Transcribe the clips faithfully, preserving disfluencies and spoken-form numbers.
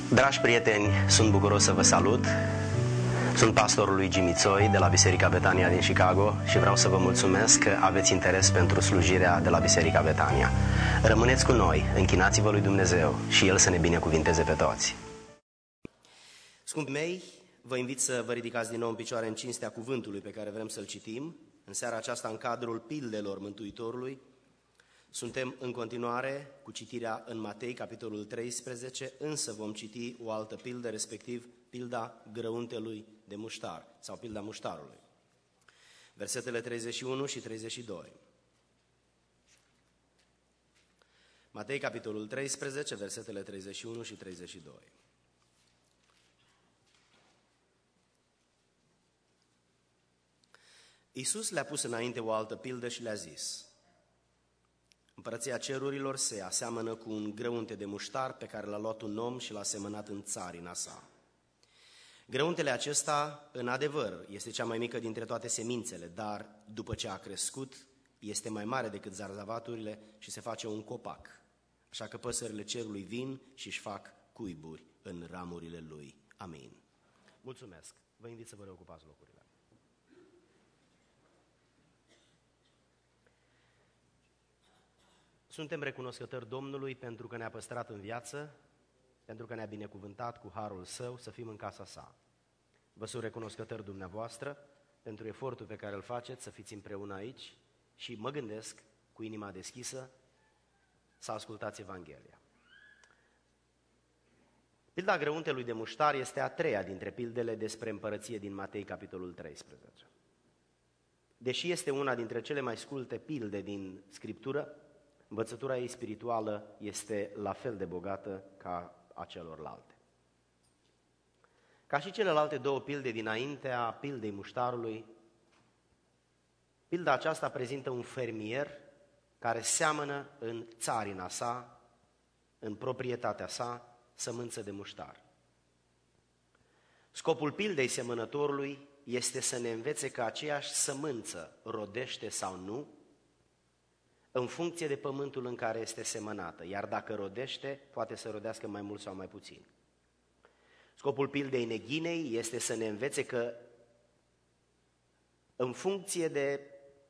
Dragi prieteni, sunt bucuros să vă salut. Sunt pastorul lui Jimmy Tsoi de la Biserica Betania din Chicago și vreau să vă mulțumesc că aveți interes pentru slujirea de la Biserica Betania. Rămâneți cu noi, închinați-vă lui Dumnezeu și El să ne binecuvinteze pe toți. Scumpii mei, vă invit să vă ridicați din nou în picioare în cinstea cuvântului pe care vrem să-l citim. În seara aceasta, în cadrul pildelor Mântuitorului, suntem în continuare cu citirea în Matei, capitolul treisprezece, însă vom citi o altă pildă, respectiv pilda grăuntelui de muștar, sau pilda muștarului. Versetele treizeci și unu și treizeci și doi. Matei, capitolul treisprezece, versetele treizeci și unu și treizeci și doi. Iisus le-a pus înainte o altă pildă și le-a zis: Împărăția cerurilor se aseamănă cu un grăunte de muștar pe care l-a luat un om și l-a semănat în țarina sa. Grăuntele acesta, în adevăr, este cea mai mică dintre toate semințele, dar după ce a crescut, este mai mare decât zarzavaturile și se face un copac. Așa că păsările cerului vin și își fac cuiburi în ramurile lui. Amin. Mulțumesc. Vă invit să vă reocupați locurile. Suntem recunoscători Domnului pentru că ne-a păstrat în viață, pentru că ne-a binecuvântat cu harul Său să fim în casa Sa. Vă sunt recunoscători dumneavoastră pentru efortul pe care îl faceți să fiți împreună aici și mă gândesc, cu inima deschisă, să ascultați Evanghelia. Pilda grăuntelui de muștar este a treia dintre pildele despre împărăție din Matei, capitolul treisprezece. Deși este una dintre cele mai sculte pilde din Scriptură, învățătura ei spirituală este la fel de bogată ca a celorlalte. Ca și celelalte două pilde dinaintea pildei muștarului, pilda aceasta prezintă un fermier care seamănă în țarina sa, în proprietatea sa, sămânță de muștar. Scopul pildei semănătorului este să ne învețe că aceeași sămânță rodește sau nu, în funcție de pământul în care este semănată, iar dacă rodește, poate să rodească mai mult sau mai puțin. Scopul pildei neghinei este să ne învețe că în funcție de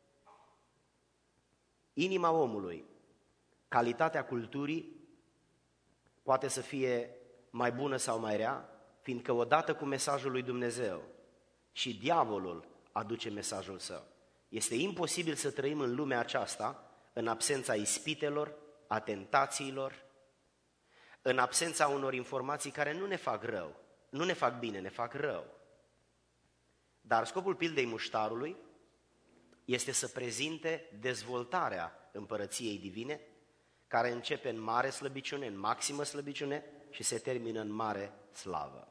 inima omului, calitatea culturii poate să fie mai bună sau mai rea, fiindcă odată cu mesajul lui Dumnezeu și diavolul aduce mesajul său. Este imposibil să trăim în lumea aceasta în absența ispitelor, a tentațiilor, în absența unor informații care nu ne fac rău, nu ne fac bine, ne fac rău. Dar scopul pildei muștarului este să prezinte dezvoltarea împărăției divine, care începe în mare slăbiciune, în maximă slăbiciune și se termină în mare slavă.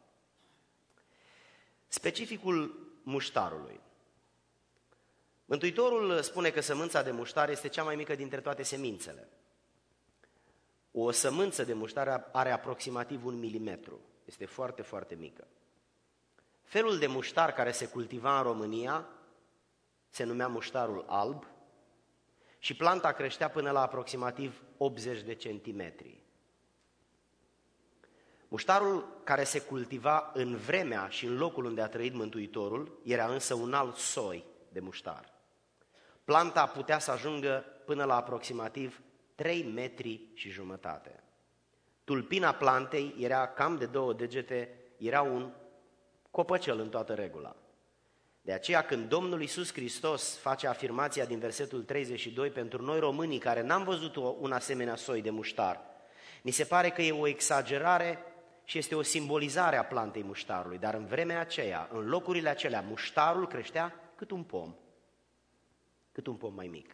Specificul muștarului. Mântuitorul spune că sămânța de muștar este cea mai mică dintre toate semințele. O sămânță de muștar are aproximativ un milimetru. Este foarte, foarte mică. Felul de muștar care se cultiva în România se numea muștarul alb și planta creștea până la aproximativ optzeci de centimetri. Muștarul care se cultiva în vremea și în locul unde a trăit Mântuitorul era însă un alt soi de muștar. Planta putea să ajungă până la aproximativ trei metri și jumătate. Tulpina plantei era cam de două degete, era un copăcel în toată regula. De aceea când Domnul Iisus Hristos face afirmația din versetul treizeci și doi pentru noi românii care n-am văzut un asemenea soi de muștar, ni se pare că e o exagerare și este o simbolizare a plantei muștarului, dar în vremea aceea, în locurile acelea, muștarul creștea cât un pom, cât un pom mai mic.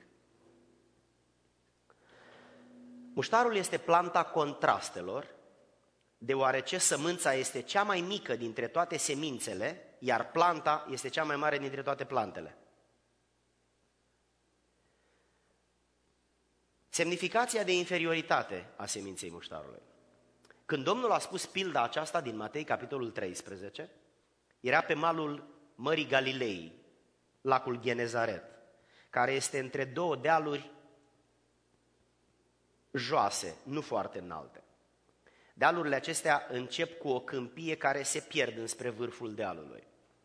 Muștarul este planta contrastelor, deoarece sămânța este cea mai mică dintre toate semințele, iar planta este cea mai mare dintre toate plantele. Semnificația de inferioritate a seminței muștarului. Când Domnul a spus pilda aceasta din Matei, capitolul treisprezece, era pe malul Mării Galilei, lacul Genezaret, care este între două dealuri joase, nu foarte înalte. Dealurile acestea încep cu o câmpie care se pierde înspre vârful dealului.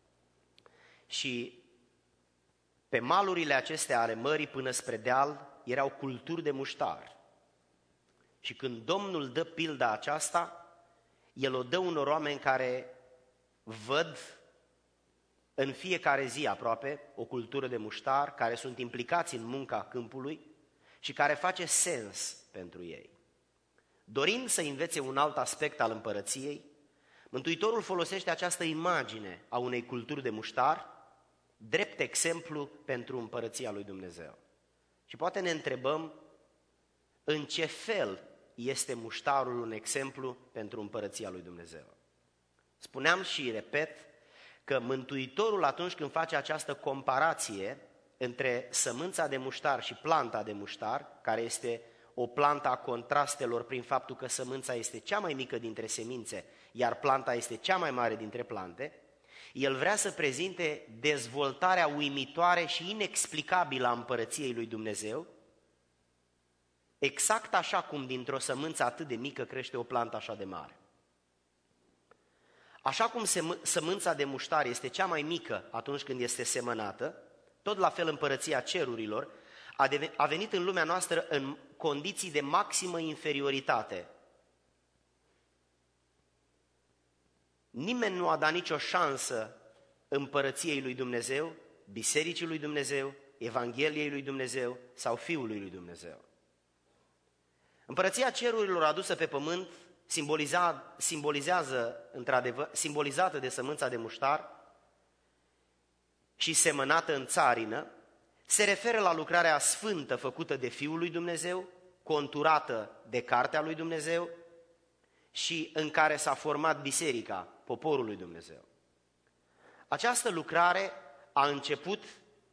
Și pe malurile acestea ale mării până spre deal erau culturi de muștar. Și când Domnul dă pilda aceasta, El o dă unor oameni care văd în fiecare zi aproape o cultură de muștar, care sunt implicați în munca câmpului și care face sens pentru ei. Dorind să învețe un alt aspect al împărăției, Mântuitorul folosește această imagine a unei culturi de muștar drept exemplu pentru împărăția lui Dumnezeu. Și poate ne întrebăm în ce fel este muștarul un exemplu pentru împărăția lui Dumnezeu. Spuneam și repet că Mântuitorul, atunci când face această comparație între sămânța de muștar și planta de muștar, care este o plantă a contrastelor prin faptul că sămânța este cea mai mică dintre semințe, iar planta este cea mai mare dintre plante, el vrea să prezinte dezvoltarea uimitoare și inexplicabilă a împărăției lui Dumnezeu, exact așa cum dintr-o sămânță atât de mică crește o plantă așa de mare. Așa cum sămânța de muștar este cea mai mică atunci când este semănată, tot la fel împărăția cerurilor a venit în lumea noastră în condiții de maximă inferioritate. Nimeni nu a dat nicio șansă împărăției lui Dumnezeu, bisericii lui Dumnezeu, Evangheliei lui Dumnezeu sau Fiului lui Dumnezeu. Împărăția cerurilor adusă pe pământ simboliza, simbolizează, într-adevăr, simbolizată de sămânța de muștar și semănată în țarină, se referă la lucrarea sfântă făcută de Fiul lui Dumnezeu, conturată de cartea lui Dumnezeu și în care s-a format biserica, poporul lui Dumnezeu. Această lucrare a început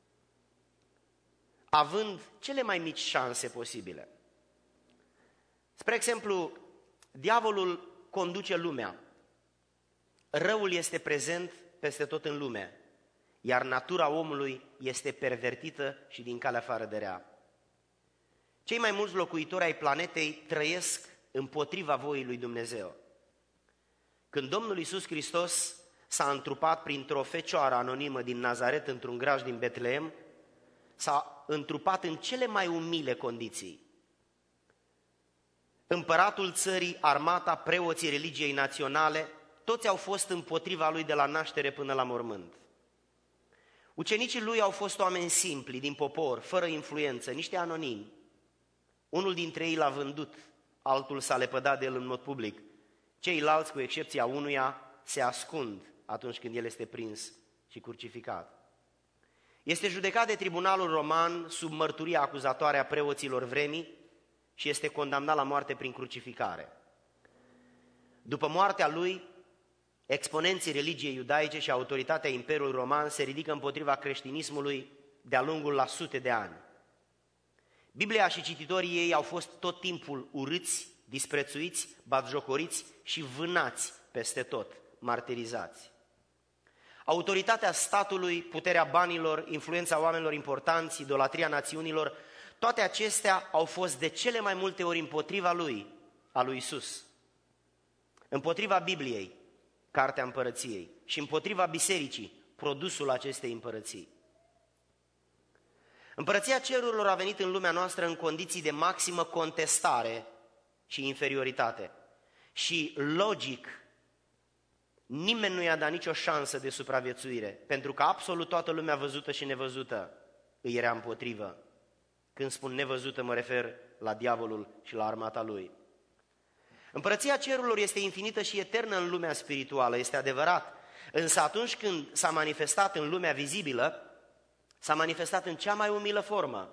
având cele mai mici șanse posibile. Spre exemplu, diavolul conduce lumea. Răul este prezent peste tot în lume, iar natura omului este pervertită și din calea afară de rea. Cei mai mulți locuitori ai planetei trăiesc împotriva voii lui Dumnezeu. Când Domnul Iisus Hristos s-a întrupat printr-o fecioară anonimă din Nazaret într-un graj din Betleem, s-a întrupat în cele mai umile condiții. Împăratul țării, armata, preoții religiei naționale, toți au fost împotriva lui de la naștere până la mormânt. Ucenicii lui au fost oameni simpli, din popor, fără influență, niște anonimi. Unul dintre ei l-a vândut, altul s-a lepădat de el în mod public. Ceilalți, cu excepția unuia, se ascund atunci când el este prins și crucificat. Este judecat de tribunalul roman sub mărturia acuzatoare a preoților vremii și este condamnat la moarte prin crucificare. După moartea lui, exponenții religiei iudaice și autoritatea Imperiului Roman se ridică împotriva creștinismului de-a lungul la sute de ani. Biblia și cititorii ei au fost tot timpul urâți, disprețuiți, batjocoriți și vânați peste tot, martirizați. Autoritatea statului, puterea banilor, influența oamenilor importanți, idolatria națiunilor, toate acestea au fost de cele mai multe ori împotriva lui, a lui Isus, împotriva Bibliei, cartea împărăției, și împotriva bisericii, produsul acestei împărății. Împărăția cerurilor a venit în lumea noastră în condiții de maximă contestare și inferioritate. Și logic, nimeni nu i-a dat nicio șansă de supraviețuire, pentru că absolut toată lumea văzută și nevăzută îi era împotrivă. Când spun nevăzută, mă refer la diavolul și la armata lui. Împărăția cerurilor este infinită și eternă în lumea spirituală, este adevărat. Însă atunci când s-a manifestat în lumea vizibilă, s-a manifestat în cea mai umilă formă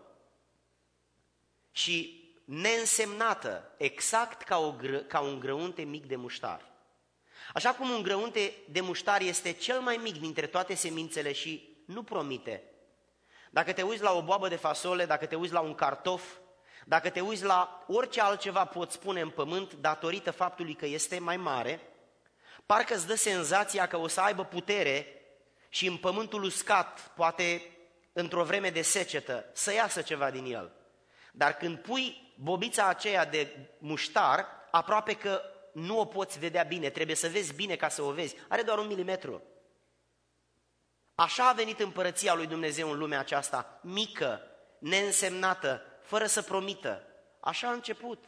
și neînsemnată, exact ca, o gră, ca un grăunte mic de muștar. Așa cum un grăunte de muștar este cel mai mic dintre toate semințele și nu promite. Dacă te uiți la o boabă de fasole, dacă te uiți la un cartof, dacă te uiți la orice altceva poți pune în pământ datorită faptului că este mai mare, parcă îți dă senzația că o să aibă putere și în pământul uscat, poate într-o vreme de secetă, să iasă ceva din el. Dar când pui bobița aceea de muștar, aproape că nu o poți vedea bine, trebuie să vezi bine ca să o vezi. Are doar un milimetru. Așa a venit împărăția lui Dumnezeu în lumea aceasta, mică, neînsemnată, fără să promită. Așa a început.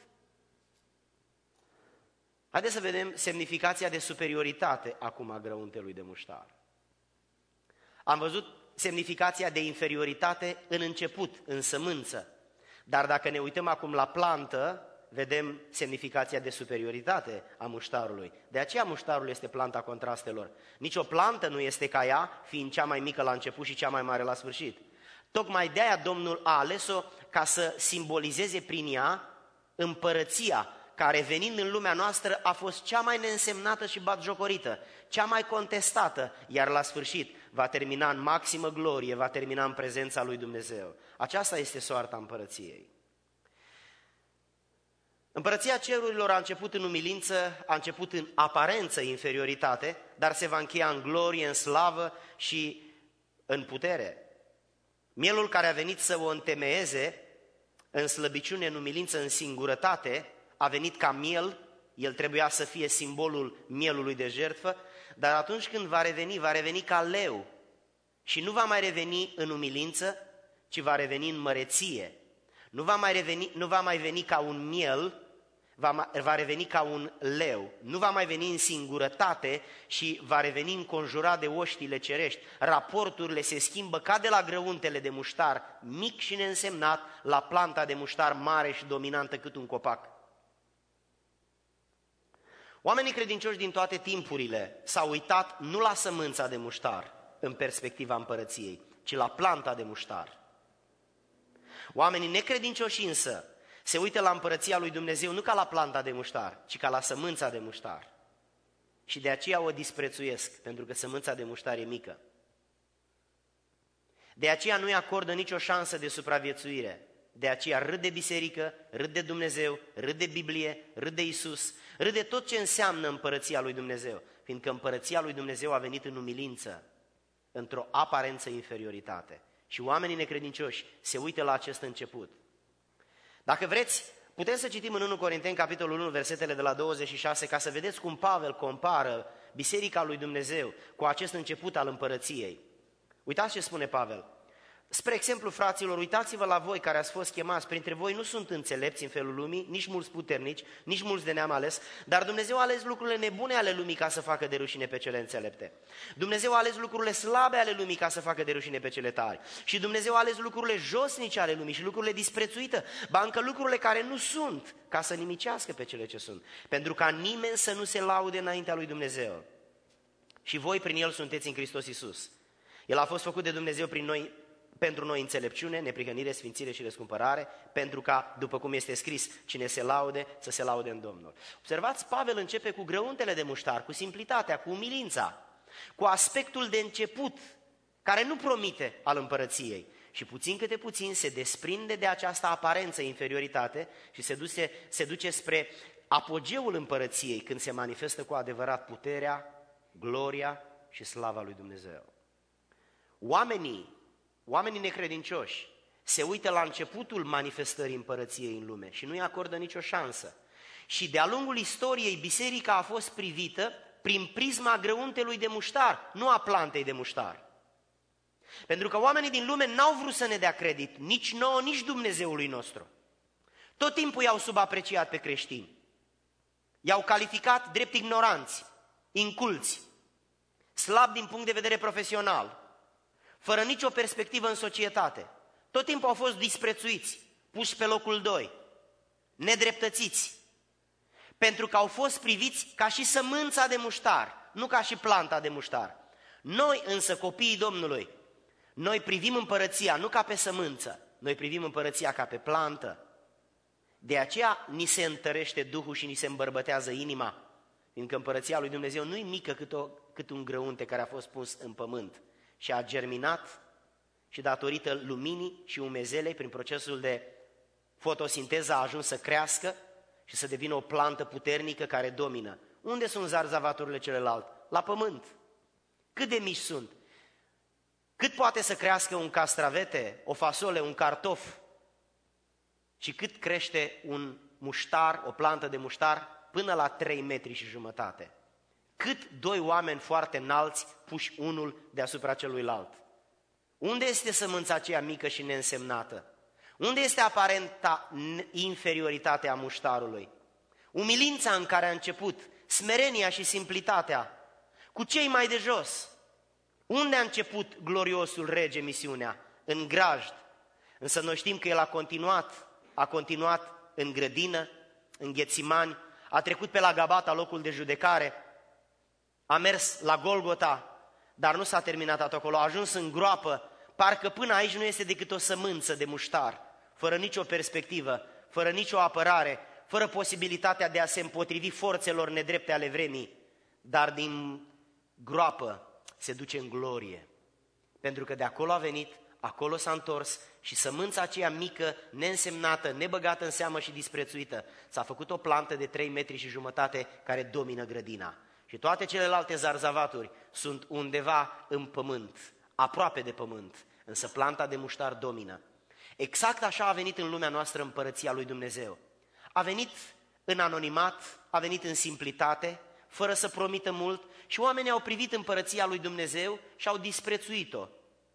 Haideți să vedem semnificația de superioritate acum a grăuntelui de muștar. Am văzut semnificația de inferioritate în început, în sămânță. Dar dacă ne uităm acum la plantă, vedem semnificația de superioritate a muștarului. De aceea muștarul este planta contrastelor. Nici o plantă nu este ca ea, fiind cea mai mică la început și cea mai mare la sfârșit. Tocmai de-aia Domnul a ales-o ca să simbolizeze prin ea împărăția, care venind în lumea noastră a fost cea mai neînsemnată și batjocorită, cea mai contestată, iar la sfârșit va termina în maximă glorie, va termina în prezența lui Dumnezeu. Aceasta este soarta împărăției. Împărăția cerurilor a început în umilință, a început în aparență inferioritate, dar se va încheia în glorie, în slavă și în putere. Mielul care a venit să o întemeieze în slăbiciune, în umilință, în singurătate, a venit ca miel, el trebuia să fie simbolul mielului de jertfă, dar atunci când va reveni, va reveni ca leu și nu va mai reveni în umilință, ci va reveni în măreție. Nu va mai, reveni, nu va mai veni ca un miel, va, va reveni ca un leu. Nu va mai veni în singurătate și va reveni înconjurat de oștile cerești. Raporturile se schimbă ca de la grăuntele de muștar mic și neînsemnat la planta de muștar mare și dominantă cât un copac. Oamenii credincioși din toate timpurile s-au uitat nu la sămânța de muștar în perspectiva împărăției, ci la planta de muștar. Oamenii necredincioși însă se uită la împărăția lui Dumnezeu nu ca la planta de muștar, ci ca la sămânța de muștar. Și de aceea o disprețuiesc, pentru că sămânța de muștar e mică. De aceea nu-i acordă nicio șansă de supraviețuire. De aceea râd de biserică, râd de Dumnezeu, râd de Biblie, râd de Iisus, râd de tot ce înseamnă împărăția lui Dumnezeu, fiindcă împărăția lui Dumnezeu a venit în umilință, într-o aparență inferioritate. Și oamenii necredincioși se uită la acest început. Dacă vreți, putem să citim în întâi Corinteni, capitolul unu, versetele de la douăzeci și șase, ca să vedeți cum Pavel compară biserica lui Dumnezeu cu acest început al împărăției. Uitați ce spune Pavel. Spre exemplu, fraților, uitați-vă la voi care ați fost chemați. Printre voi nu sunt înțelepți în felul lumii, nici mulți puternici, nici mulți de neam ales, dar Dumnezeu a ales lucrurile nebune ale lumii ca să facă de rușine pe cele înțelepte. Dumnezeu a ales lucrurile slabe ale lumii ca să facă de rușine pe cele tari. Și Dumnezeu a ales lucrurile josnice ale lumii și lucrurile disprețuite, ba încă lucrurile care nu sunt, ca să nimicească pe cele ce sunt, pentru ca nimeni să nu se laude înaintea lui Dumnezeu. Și voi prin El sunteți în Hristos Iisus. El a fost făcut de Dumnezeu prin noi, pentru noi înțelepciune, neprihănire, sfințire și răscumpărare, pentru ca, după cum este scris, cine se laude, să se laude în Domnul. Observați, Pavel începe cu grăuntele de muștar, cu simplitatea, cu umilința, cu aspectul de început, care nu promite al împărăției. Și puțin câte puțin se desprinde de această aparență inferioritate și se duce, se duce spre apogeul împărăției, când se manifestă cu adevărat puterea, gloria și slava lui Dumnezeu. Oamenii Oamenii necredincioși se uită la începutul manifestării împărăției în lume și nu-i acordă nicio șansă. Și de-a lungul istoriei, biserica a fost privită prin prisma grăuntelui de muștar, nu a plantei de muștar. Pentru că oamenii din lume n-au vrut să ne dea credit, nici nouă, nici Dumnezeului nostru. Tot timpul i-au subapreciat pe creștini. I-au calificat drept ignoranți, inculți, slabi din punct de vedere profesional, fără nicio perspectivă în societate. Tot timpul au fost disprețuiți, puși pe locul doi, nedreptățiți, pentru că au fost priviți ca și sămânța de muștar, nu ca și planta de muștar. Noi însă, copiii Domnului, noi privim împărăția nu ca pe sămânță, noi privim împărăția ca pe plantă. De aceea ni se întărește Duhul și ni se îmbărbătează inima, fiindcă împărăția lui Dumnezeu nu e mică cât, o, cât un grăunte care a fost pus în pământ, și a germinat și datorită luminii și umezelei, prin procesul de fotosinteză a ajuns să crească și să devină o plantă puternică care domină. Unde sunt zarzavaturile celelalte? La pământ. Cât de mici sunt? Cât poate să crească un castravete, o fasole, un cartof? Și cât crește un muștar, o plantă de muștar până la trei metri și jumătate. Cât doi oameni foarte înalți puși unul deasupra celuilalt. Unde este sămânța aceea mică și neînsemnată? Unde este aparenta inferioritatea muștarului? Umilința în care a început, smerenia și simplitatea, cu cei mai de jos. Unde a început gloriosul rege misiunea? În grajd. Însă noi știm că el a continuat, a continuat în grădină, în Ghețimani, a trecut pe la Gabata, locul de judecare, a mers la Golgota, dar nu s-a terminat acolo, a ajuns în groapă, parcă până aici nu este decât o sămânță de muștar, fără nicio perspectivă, fără nicio apărare, fără posibilitatea de a se împotrivi forțelor nedrepte ale vremii, dar din groapă se duce în glorie, pentru că de acolo a venit, acolo s-a întors și sămânța aceea mică, neînsemnată, nebăgată în seamă și disprețuită, s-a făcut o plantă de trei metri și jumătate care domină grădina. Și toate celelalte zarzavaturi sunt undeva în pământ, aproape de pământ, însă planta de muștar domină. Exact așa a venit în lumea noastră împărăția lui Dumnezeu. A venit în anonimat, a venit în simplitate, fără să promită mult și oamenii au privit împărăția lui Dumnezeu și au disprețuit-o.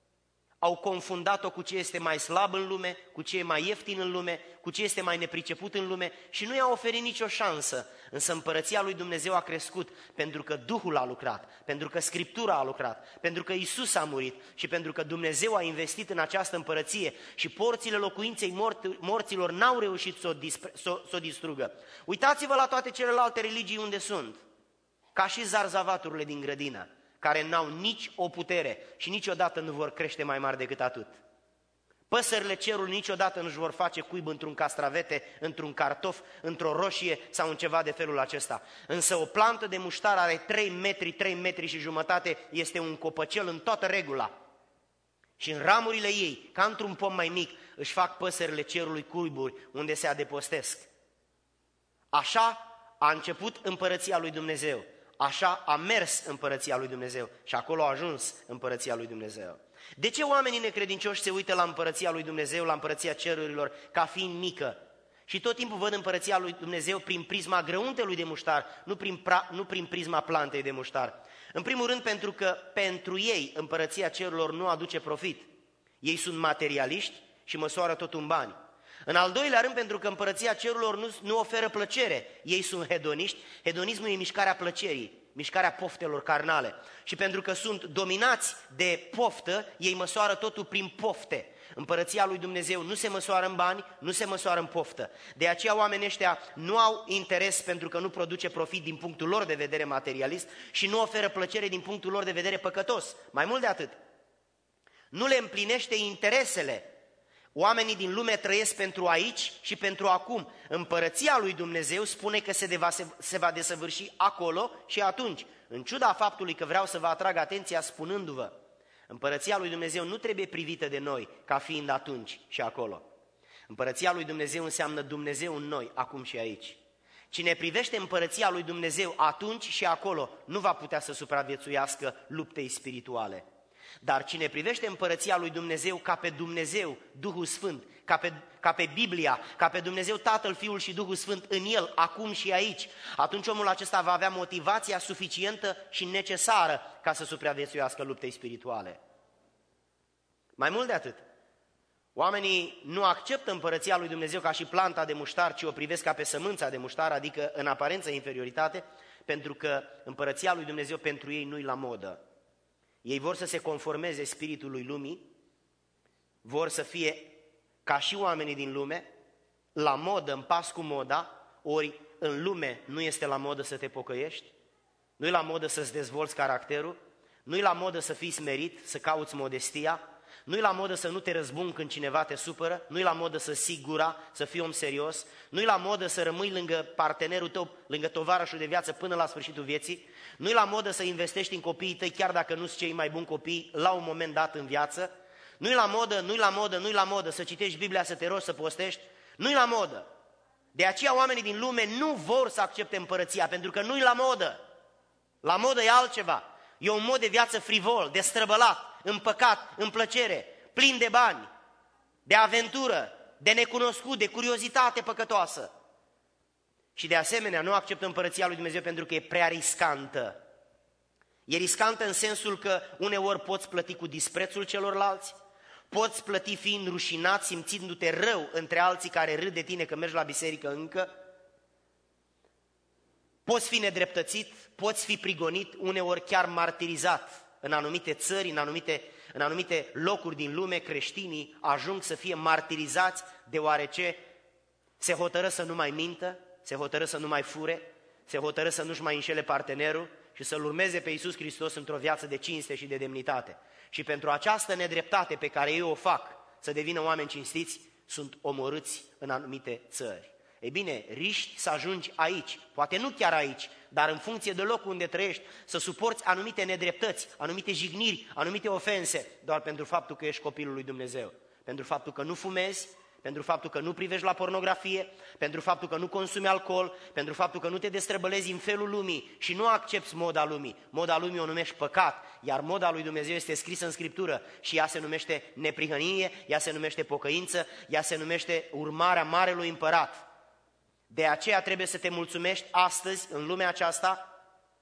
Au confundat-o cu ce este mai slab în lume, cu ce e mai ieftin în lume, cu ce este mai nepriceput în lume și nu i-a oferit nicio șansă. Însă împărăția lui Dumnezeu a crescut pentru că Duhul a lucrat, pentru că Scriptura a lucrat, pentru că Iisus a murit și pentru că Dumnezeu a investit în această împărăție și porțile locuinței morților n-au reușit să o, dispre, să, o, să o distrugă. Uitați-vă la toate celelalte religii unde sunt, ca și zarzavaturile din grădină, care n-au nici o putere și niciodată nu vor crește mai mari decât atât. Păsările cerului niciodată nu-și vor face cuib într-un castravete, într-un cartof, într-o roșie sau în ceva de felul acesta. Însă o plantă de muștar are trei metri, trei metri și jumătate, este un copăcel în toată regula. Și în ramurile ei, ca într-un pom mai mic, își fac păsările cerului cuiburi unde se adăpostesc. Așa a început împărăția lui Dumnezeu. Așa a mers împărăția lui Dumnezeu și acolo a ajuns împărăția lui Dumnezeu. De ce oamenii necredincioși se uită la împărăția lui Dumnezeu, la împărăția cerurilor, ca fiind mică? Și tot timpul văd împărăția lui Dumnezeu prin prisma grăuntelui de muștar, nu prin, pra, nu prin prisma plantei de muștar. În primul rând pentru că pentru ei împărăția cerurilor nu aduce profit. Ei sunt materialiști și măsoară tot în bani. În al doilea rând, pentru că împărăția cerurilor nu, nu oferă plăcere. Ei sunt hedoniști. Hedonismul e mișcarea plăcerii, mișcarea poftelor carnale. Și pentru că sunt dominați de poftă, ei măsoară totul prin pofte. Împărăția lui Dumnezeu nu se măsoară în bani, nu se măsoară în poftă. De aceea oamenii ăștia nu au interes pentru că nu produce profit din punctul lor de vedere materialist și nu oferă plăcere din punctul lor de vedere păcătos. Mai mult de atât, nu le împlinește interesele. Oamenii din lume trăiesc pentru aici și pentru acum. Împărăția lui Dumnezeu spune că se, deva, se va desăvârși acolo și atunci. În ciuda faptului că vreau să vă atrag atenția spunându-vă, împărăția lui Dumnezeu nu trebuie privită de noi ca fiind atunci și acolo. Împărăția lui Dumnezeu înseamnă Dumnezeu în noi, acum și aici. Cine privește împărăția lui Dumnezeu atunci și acolo nu va putea să supraviețuiască luptei spirituale. Dar cine privește împărăția lui Dumnezeu ca pe Dumnezeu, Duhul Sfânt, ca pe, ca pe Biblia, ca pe Dumnezeu Tatăl, Fiul și Duhul Sfânt în el, acum și aici, atunci omul acesta va avea motivația suficientă și necesară ca să supraviețuiască luptei spirituale. Mai mult de atât, oamenii nu acceptă împărăția lui Dumnezeu ca și planta de muștar, ci o privesc ca pe sămânța de muștar, adică în aparență inferioritate, pentru că împărăția lui Dumnezeu pentru ei nu-i la modă. Ei vor să se conformeze spiritului lumii, vor să fie ca și oamenii din lume, la modă, în pas cu moda, ori în lume nu este la modă să te pocăiești, nu e la modă să-ți dezvolți caracterul, nu e la modă să fii smerit, să cauți modestia, nu e la modă să nu te răzbuni când cineva te supără, nu e la modă să ții gura, să fii om serios, nu e la modă să rămâi lângă partenerul tău, lângă tovarășul de viață până la sfârșitul vieții, nu e la modă să investești în copiii tăi chiar dacă nu sunt cei mai buni copii la un moment dat în viață, nu e la modă, nu e la modă, nu e la modă să citești Biblia, să te rogi, să postești, nu e la modă. De aceea oamenii din lume nu vor să accepte împărăția, pentru că nu e la modă. La modă e altceva. E un mod de viață frivol, destrăbălat, în păcat, în plăcere, plin de bani, de aventură, de necunoscut, de curiozitate păcătoasă. Și de asemenea nu acceptă împărăția lui Dumnezeu pentru că e prea riscantă. E riscantă în sensul că uneori poți plăti cu disprețul celorlalți, poți plăti fiind rușinat, simțindu-te rău între alții care râd de tine că mergi la biserică încă, poți fi nedreptățit, poți fi prigonit, uneori chiar martirizat. În anumite țări, în anumite, în anumite locuri din lume, creștinii ajung să fie martirizați deoarece se hotără să nu mai mintă, se hotără să nu mai fure, se hotără să nu-și mai înșele partenerul și să-L urmeze pe Iisus Hristos într-o viață de cinste și de demnitate. Și pentru această nedreptate pe care ei o fac să devină oameni cinstiți, sunt omorâți în anumite țări. Ei bine, riști să ajungi aici, poate nu chiar aici, dar în funcție de locul unde trăiești, să suporți anumite nedreptăți, anumite jigniri, anumite ofense, doar pentru faptul că ești copilul lui Dumnezeu. Pentru faptul că nu fumezi, pentru faptul că nu privești la pornografie, pentru faptul că nu consumi alcool, pentru faptul că nu te destrăbălezi în felul lumii și nu accepți moda lumii. Moda lumii o numești păcat, iar moda lui Dumnezeu este scrisă în Scriptură și ea se numește neprihănie, ea se numește pocăință, ea se numește urmarea Marelui Împărat. De aceea trebuie să te mulțumești astăzi, în lumea aceasta,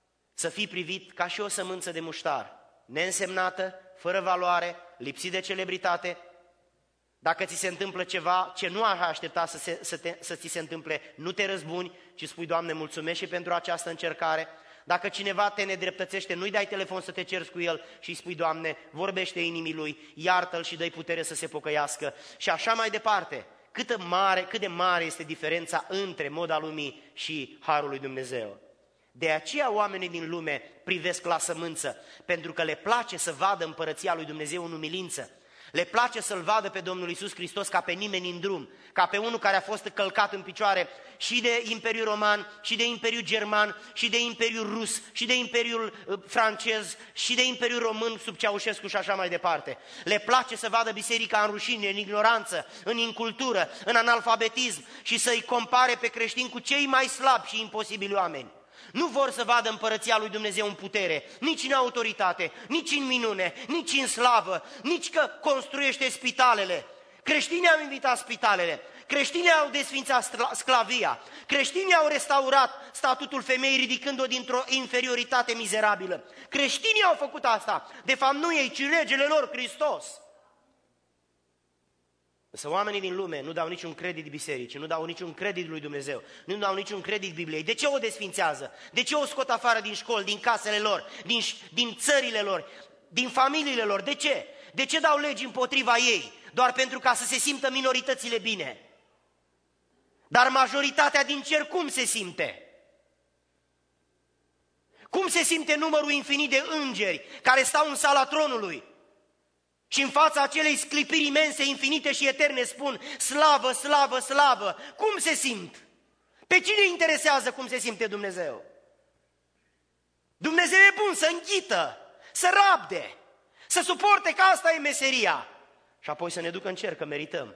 să fii privit ca și o sămânță de muștar, neînsemnată, fără valoare, lipsit de celebritate. Dacă ți se întâmplă ceva ce nu aș aștepta să, se, să, te, să ți se întâmple, nu te răzbuni, ci spui, Doamne, mulțumesc și pentru această încercare. Dacă cineva te nedreptățește, nu-i dai telefon să te ceri cu el și îi spui, Doamne, vorbește inimii lui, iartă-l și dă-i putere să se pocăiască. Și așa mai departe. Cât, mare, cât de mare este diferența între moda lumii și harul lui Dumnezeu. De aceea oamenii din lume privesc la sămânță, pentru că le place să vadă împărăția lui Dumnezeu în umilință. Le place să-L vadă pe Domnul Iisus Hristos ca pe nimeni în drum, ca pe unul care a fost călcat în picioare și de Imperiul Roman, și de Imperiul German, și de Imperiul Rus, și de Imperiul francez, și de Imperiul Român sub Ceaușescu și așa mai departe. Le place să vadă biserica în rușine, în ignoranță, în incultură, în analfabetism și să-i compare pe creștini cu cei mai slabi și imposibili oameni. Nu vor să vadă împărăția lui Dumnezeu în putere, nici în autoritate, nici în minune, nici în slavă, nici că construiește spitalele. Creștinii au invitat spitalele, creștinii au desfințat sclavia, creștinii au restaurat statutul femeii ridicând-o dintr-o inferioritate mizerabilă. Creștinii au făcut asta, de fapt nu ei, ci regele lor, Hristos. Însă oamenii din lume nu dau niciun credit bisericii, nu dau niciun credit lui Dumnezeu, nu dau niciun credit Bibliei. De ce o desfințează? De ce o scot afară din școli, din casele lor, din, din țările lor, din familiile lor? De ce? De ce dau legi împotriva ei? Doar pentru ca să se simtă minoritățile bine. Dar majoritatea din cer cum se simte? Cum se simte numărul infinit de îngeri care stau în sala tronului? Și în fața acelei sclipiri imense, infinite și eterne spun, slavă, slavă, slavă. Cum se simt? Pe cine interesează cum se simte Dumnezeu? Dumnezeu e bun să înghită, să rabde, să suporte, că asta e meseria. Și apoi să ne ducă în cer, că merităm.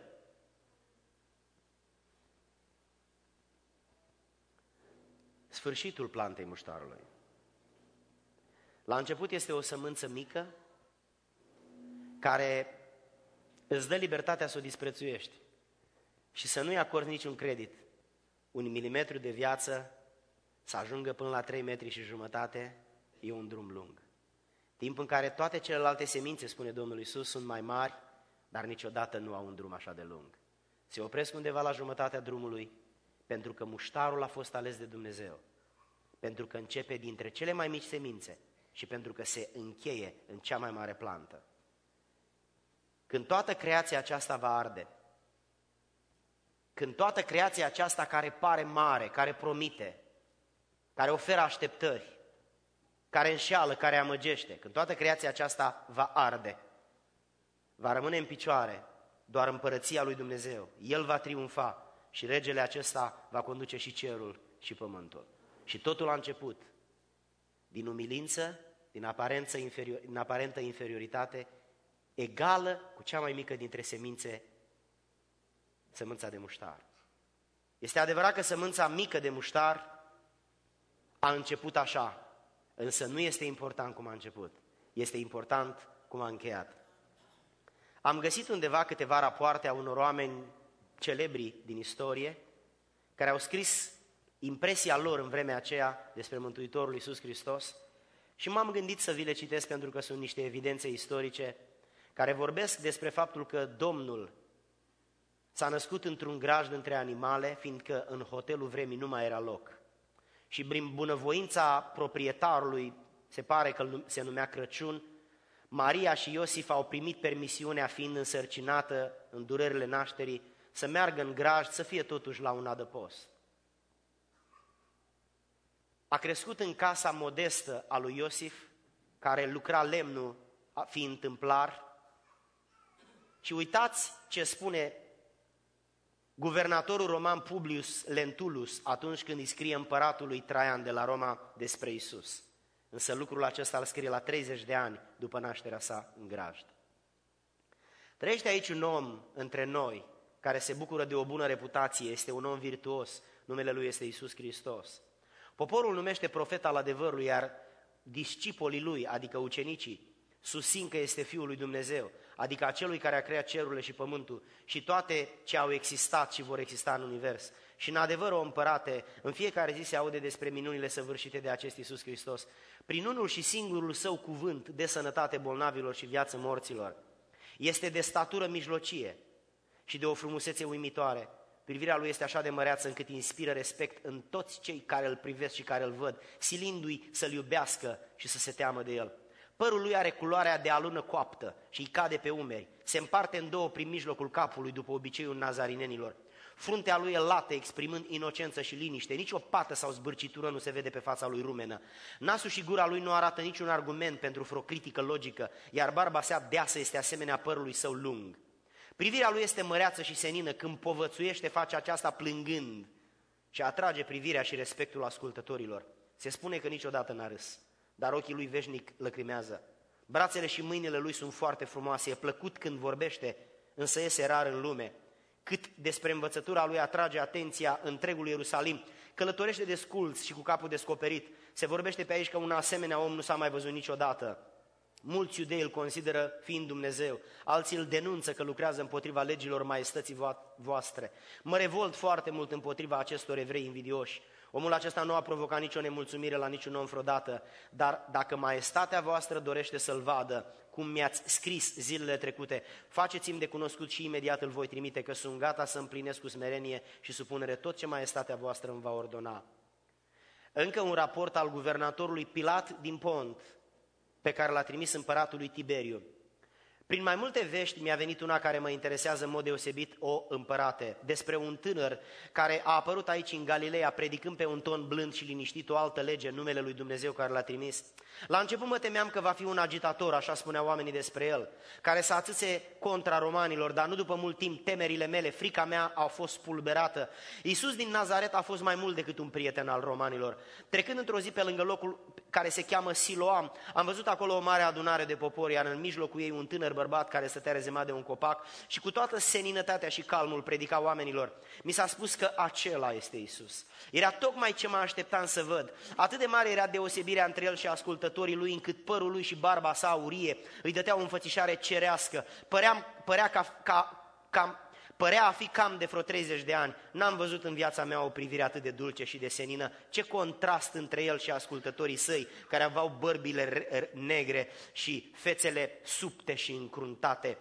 Sfârșitul plantei muștarului. La început este o sămânță mică, care îți dă libertatea să o disprețuiești și să nu-i acorzi niciun credit. Un milimetru de viață să ajungă până la trei metri și jumătate e un drum lung. Timp în care toate celelalte semințe, spune Domnul Iisus, sunt mai mari, dar niciodată nu au un drum așa de lung. Se opresc undeva la jumătatea drumului pentru că muștarul a fost ales de Dumnezeu, pentru că începe dintre cele mai mici semințe și pentru că se încheie în cea mai mare plantă. Când toată creația aceasta va arde, când toată creația aceasta care pare mare, care promite, care oferă așteptări, care înșeală, care amăgește, când toată creația aceasta va arde, va rămâne în picioare doar împărăția lui Dumnezeu. El va triumfa și regele acesta va conduce și cerul și pământul. Și totul a început din umilință, din aparență inferior, din aparentă inferioritate, egală cu cea mai mică dintre semințe, sămânța de muștar. Este adevărat că sămânța mică de muștar a început așa, însă nu este important cum a început, este important cum a încheiat. Am găsit undeva câteva rapoarte a unor oameni celebri din istorie, care au scris impresia lor în vremea aceea despre Mântuitorul Iisus Hristos și m-am gândit să vi le citesc pentru că sunt niște evidențe istorice care vorbesc despre faptul că Domnul s-a născut într-un grajd între animale, fiindcă în hotelul vremii nu mai era loc. Și prin bunăvoința proprietarului, se pare că se numea Crăciun, Maria și Iosif au primit permisiunea, fiind însărcinată în durerile nașterii, să meargă în grajd, să fie totuși la un adăpost. A crescut în casa modestă a lui Iosif, care lucra lemnul fiind tâmplar. Și uitați ce spune guvernatorul roman Publius Lentulus atunci când îi scrie împăratului Traian de la Roma despre Iisus. Însă lucrul acesta îl scrie la treizeci de ani după nașterea sa în grajd. Trăiește aici un om între noi care se bucură de o bună reputație, este un om virtuos, numele lui este Iisus Hristos. Poporul numește profet al adevărului, iar discipolii lui, adică ucenicii, susțin că este Fiul lui Dumnezeu, adică acelui care a creat cerurile și pământul și toate ce au existat și vor exista în univers. Și în adevăr, o împărate, în fiecare zi se aude despre minunile săvârșite de acest Iisus Hristos, prin unul și singurul său cuvânt de sănătate bolnavilor și viață morților. Este de statură mijlocie și de o frumusețe uimitoare. Privirea lui este așa de măreață încât inspiră respect în toți cei care îl privesc și care îl văd, silindu-i să-l iubească și să se teamă de el. Părul lui are culoarea de alună coaptă și îi cade pe umeri. Se împarte în două prin mijlocul capului, după obiceiul nazarinenilor. Fruntea lui e lată, exprimând inocență și liniște. Nici o pată sau zbârcitură nu se vede pe fața lui rumenă. Nasul și gura lui nu arată niciun argument pentru vreo critică logică, iar barba sa deasă este asemenea părului său lung. Privirea lui este măreață și senină, când povățuiește face aceasta plângând și atrage privirea și respectul ascultătorilor. Se spune că niciodată n-a râs, dar ochii lui veșnic lăcrimează. Brațele și mâinile lui sunt foarte frumoase, e plăcut când vorbește, însă iese rar în lume. Cât despre învățătura lui atrage atenția întregul Ierusalim, călătorește desculț și cu capul descoperit. Se vorbește pe aici că un asemenea om nu s-a mai văzut niciodată. Mulți iudei îl consideră fiind Dumnezeu, alții îl denunță că lucrează împotriva legilor maestății voastre. Mă revolt foarte mult împotriva acestor evrei invidioși. Omul acesta nu a provocat nicio nemulțumire la niciun om vreodată, dar dacă maestatea voastră dorește să-l vadă, cum mi-ați scris zilele trecute, faceți-mi de cunoscut și imediat îl voi trimite, că sunt gata să împlinesc cu smerenie și supunere tot ce maestatea voastră îmi va ordona. Încă un raport al guvernatorului Pilat din Pont, pe care l-a trimis împăratului Tiberiu. Prin mai multe vești mi-a venit una care mă interesează în mod deosebit, o împărate, despre un tânăr care a apărut aici în Galileea predicând pe un ton blând și liniștit o altă lege în numele lui Dumnezeu care l-a trimis. La început mă temeam că va fi un agitator, așa spuneau oamenii despre el, care să atâțe contra romanilor, dar nu după mult timp temerile mele, frica mea a fost spulberată. Iisus din Nazaret a fost mai mult decât un prieten al romanilor. Trecând într-o zi pe lângă locul care se cheamă Siloam, am văzut acolo o mare adunare de popor, iar în mijlocul ei un tânăr bărbat care stătea rezemat de un copac și cu toată seninătatea și calmul predica oamenilor. Mi s-a spus că acela este Iisus. Era tocmai ce mă așteptam să văd. Atât de mare era deosebirea între el și ascultătorii lui, încât părul lui și barba sa aurie îi dăteau o înfățișare cerească. Părea, părea, ca, ca, ca, părea a fi cam de vreo treizeci de ani. N-am văzut în viața mea o privire atât de dulce și de senină. Ce contrast între el și ascultătorii săi, care aveau bărbile negre și fețele subte și încruntate.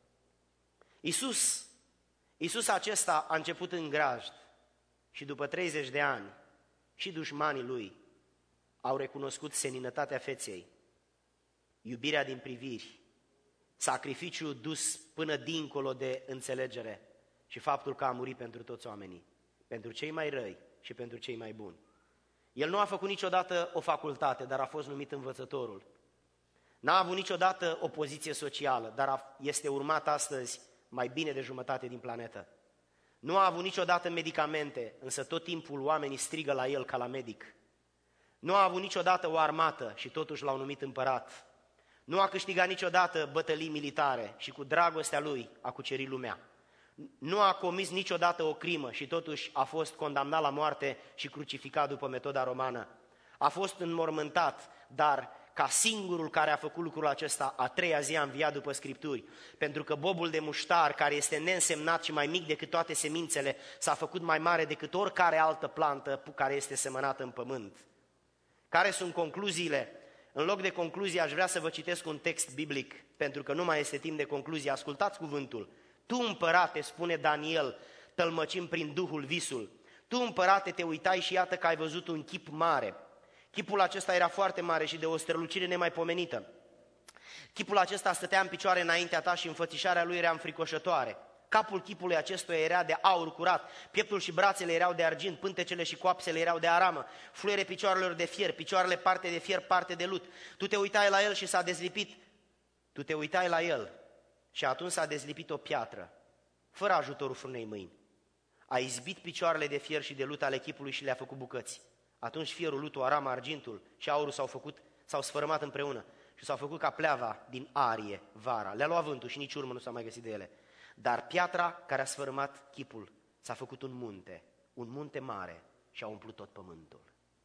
Iisus, Iisus acesta a început în grajd și după treizeci de ani și dușmanii lui au recunoscut seninătatea feței, iubirea din priviri, sacrificiul dus până dincolo de înțelegere și faptul că a murit pentru toți oamenii, pentru cei mai răi și pentru cei mai buni. El nu a făcut niciodată o facultate, dar a fost numit învățătorul. N-a avut niciodată o poziție socială, dar este urmat astăzi mai bine de jumătate din planetă. Nu a avut niciodată medicamente, însă tot timpul oamenii strigă la el ca la medic. Nu a avut niciodată o armată și totuși l-au numit împărat. Nu a câștigat niciodată bătălii militare și cu dragostea lui a cucerit lumea. Nu a comis niciodată o crimă și totuși a fost condamnat la moarte și crucificat după metoda romană. A fost înmormântat, dar ca singurul care a făcut lucrul acesta, a treia zi a înviat după Scripturi, pentru că bobul de muștar, care este neînsemnat și mai mic decât toate semințele, s-a făcut mai mare decât oricare altă plantă care este semănată în pământ. Care sunt concluziile? În loc de concluzie aș vrea să vă citesc un text biblic, pentru că nu mai este timp de concluzie. Ascultați cuvântul. Tu, împărate, spune Daniel, tălmăcind prin Duhul visul, tu, împărate, te uitai și iată că ai văzut un chip mare. Chipul acesta era foarte mare și de o strălucire nemaipomenită. Chipul acesta stătea în picioare înaintea ta și înfățișarea lui era înfricoșătoare. Capul chipului acestuia era de aur curat, pieptul și brațele erau de argint, pântecele și coapsele erau de aramă, fluiere picioarelor de fier, picioarele parte de fier, parte de lut. Tu te uitai la el și s-a dezlipit, tu te uitai la el și atunci s-a dezlipit o piatră, fără ajutorul frunei mâini. A izbit picioarele de fier și de lut ale chipului și le-a făcut bucăți. Atunci fierul, lutul, arama, argintul și aurul s-au făcut, s-au sfărâmat împreună și s-au făcut ca pleava din arie vara. Le-a luat vântul și nici urmă nu s-a mai găsit de ele. Dar piatra care a sfărâmat chipul s-a făcut un munte, un munte mare și a umplut tot pământul.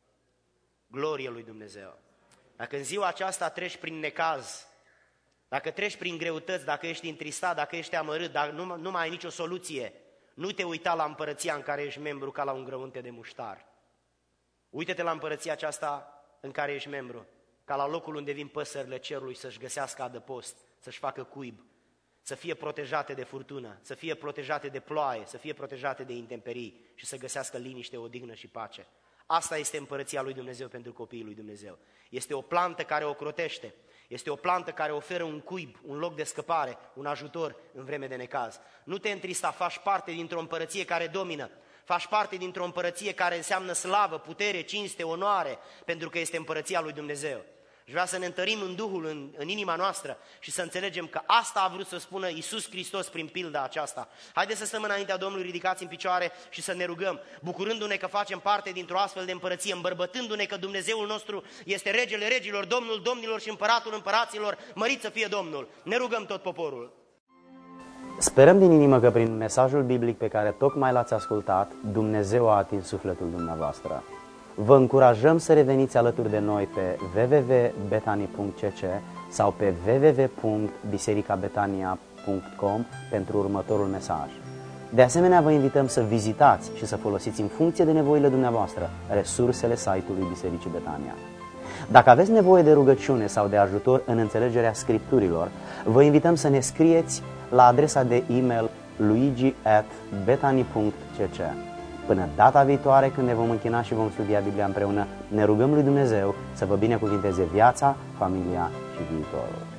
Glorie lui Dumnezeu! Dacă în ziua aceasta treci prin necaz, dacă treci prin greutăți, dacă ești întristat, dacă ești amărât, dacă nu, nu mai ai nicio soluție, nu te uita la împărăția în care ești membru ca la un grăunte de muștar. Uită-te la împărăția aceasta în care ești membru, ca la locul unde vin păsările cerului să-și găsească adăpost, să-și facă cuib, să fie protejate de furtună, să fie protejate de ploaie, să fie protejate de intemperii și să găsească liniște, odihnă și pace. Asta este împărăția lui Dumnezeu pentru copiii lui Dumnezeu. Este o plantă care o crotește, este o plantă care oferă un cuib, un loc de scăpare, un ajutor în vreme de necaz. Nu te întrista, faci parte dintr-o împărăție care domină, faci parte dintr-o împărăție care înseamnă slavă, putere, cinste, onoare, pentru că este împărăția lui Dumnezeu. Și vreau să ne întărim în Duhul, în, în inima noastră și să înțelegem că asta a vrut să spună Iisus Hristos prin pilda aceasta. Haideți să stăm înaintea Domnului ridicați în picioare și să ne rugăm, bucurându-ne că facem parte dintr-o astfel de împărăție, îmbărbătându-ne că Dumnezeul nostru este Regele Regilor, Domnul Domnilor și Împăratul Împăraților, mărit să fie Domnul. Ne rugăm tot poporul. Sperăm din inimă că prin mesajul biblic pe care tocmai l-ați ascultat, Dumnezeu a atins sufletul dumneavoastră. Vă încurajăm să reveniți alături de noi pe w w w punct betani punct c c sau pe w w w punct biserica betania punct com pentru următorul mesaj. De asemenea, vă invităm să vizitați și să folosiți în funcție de nevoile dumneavoastră resursele site-ului Bisericii Betania. Dacă aveți nevoie de rugăciune sau de ajutor în înțelegerea Scripturilor, vă invităm să ne scrieți la adresa de e-mail luigi at betani punct c c. Până data viitoare, când ne vom închina și vom studia Biblia împreună, ne rugăm lui Dumnezeu să vă binecuvinteze viața, familia și viitorul.